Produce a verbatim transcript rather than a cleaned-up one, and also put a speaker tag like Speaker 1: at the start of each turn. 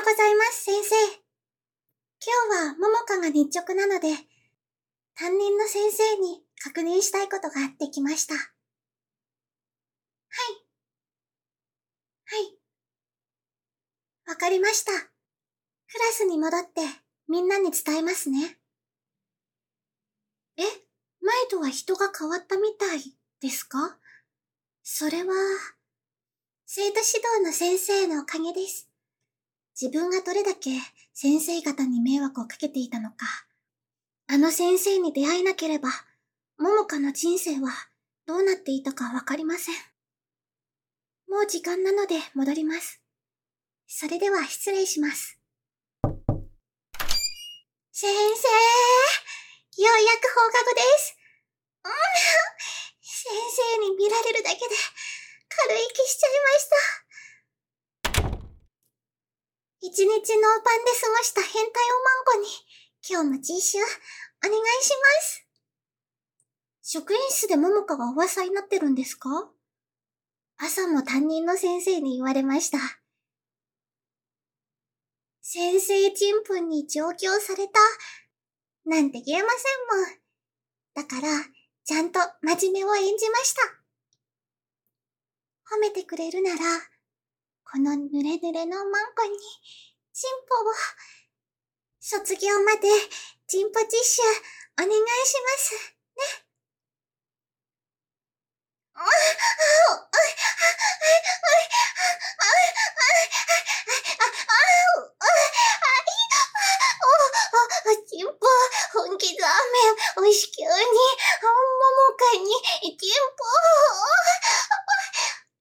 Speaker 1: ようございます、先生。今日はももかが日直なので、担任の先生に確認したいことがあってきました。はい。はい。わかりました。クラスに戻ってみんなに伝えますね。え、前とは人が変わったみたいですか？それは、生徒指導の先生のおかげです。自分がどれだけ先生方に迷惑をかけていたのか。あの先生に出会えなければ、ももかの人生はどうなっていたかわかりません。もう時間なので戻ります。それでは失礼します。先生、ようやく放課後です。うん、先生に見られるだけで軽い気しちゃいました。一日ノーパンで過ごした変態おまんこに今日も実習お願いします。職員室でももかが噂になってるんですか？朝も担任の先生に言われました。先生ちんぷんに上京されたなんて言えませんもん。だからちゃんと真面目を演じました。褒めてくれるならこの濡れ濡れのマンコにチンポを卒業までチンポ実習お願いしますね。